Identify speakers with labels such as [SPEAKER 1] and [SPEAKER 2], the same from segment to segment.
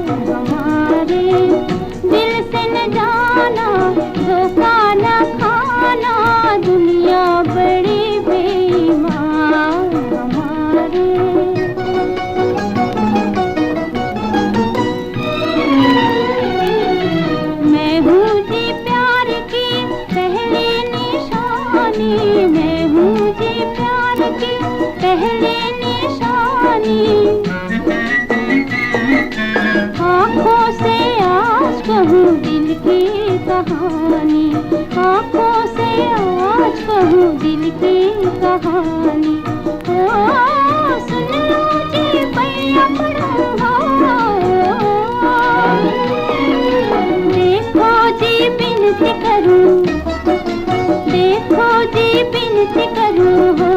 [SPEAKER 1] हमारे दिल से न जाना, धोखा न खाना, दुनिया बड़ी बेईमान हमारे। मैं हूँ जी प्यार की पहली निशानी, मैं हूँ जी प्यार की पहली निशानी। आँखों से आज कहूँ दिल की कहानी, आँखों से आज कहूँ दिल की कहानी। ओ सुन लो जी पैया पड़ो, देखो जी बिनती करूँ, देखो जी बिनती करूँ हो।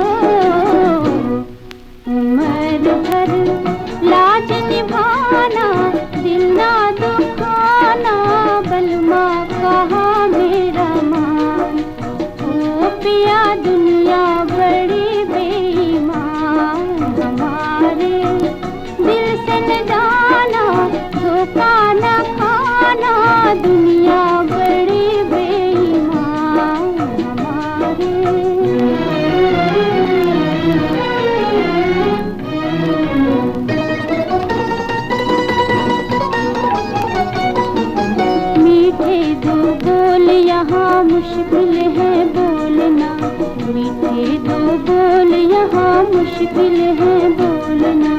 [SPEAKER 1] उम्र भर लाज निभाना, दिल ना दुखाना, बलमा कहाँ मेरा मान। ओ पिया दुनिया बड़ी बेईमान हमारे, दिल से न जाना, धोखा न खाना, दुनिया बड़ी बेईमान हमारे। मीठे दो बोल यहाँ मुश्किल है बोलना, मीठे दो बोल यहाँ मुश्किल है बोलना।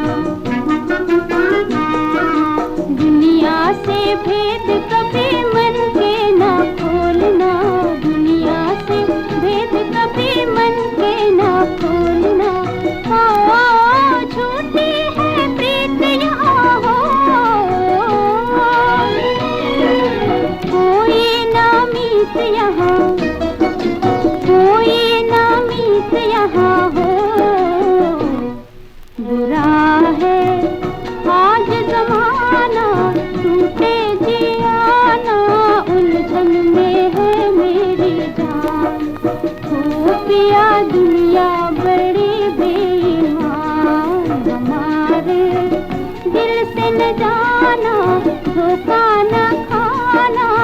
[SPEAKER 1] दुनिया से भेद कभी मन के ना खोलना, दुनिया से भेद कभी मन के ना खोलना। ओ झूठी है प्रीत यहाँ हो, कोई ना मीत यहाँ, कोई ना मीत यहाँ हो। बुरा है आज जमाना, टूटे जियाना, उलझन में है मेरी जान। हो पिया दुनिया बड़ी बेईमान हमारे, दिल से न जाना, धोखा न खाना,